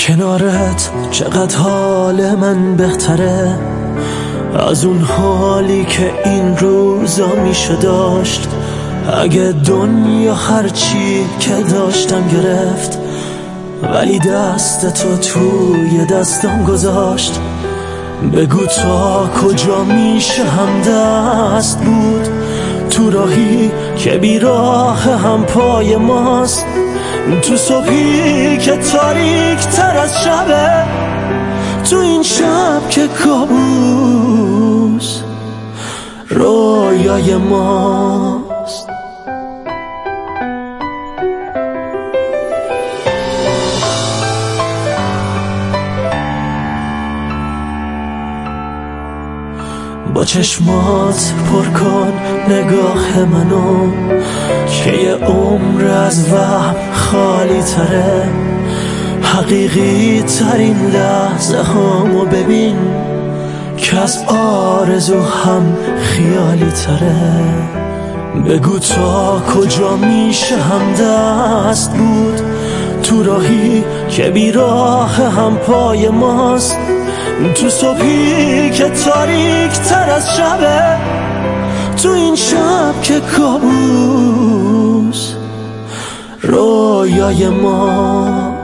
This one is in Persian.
کنارت چقدر حال من بهتره از اون حالی که این روزا میشه داشت. اگه دنیا هرچی که داشتم گرفت، ولی دست تو توی دستم گذاشت. بگو تا کجا میشه هم دست بود تو راهی که بیراه هم پای ماست، تو صبحی که تاریک تر از شبه، تو این شب که کابوس رویای ماست. با چشمات پر کن نگاه منو که یه عمر از وهم خالی تره. حقیقی ترین لحظه هامو ببین که از آرزو هم خیالی تره. بگو تا کجا میشه هم دست بود تو راهی که بیراه هم پای ماست، تو صبحی که تاریک تر از شبه، تو این شب که کابوس رویای ما.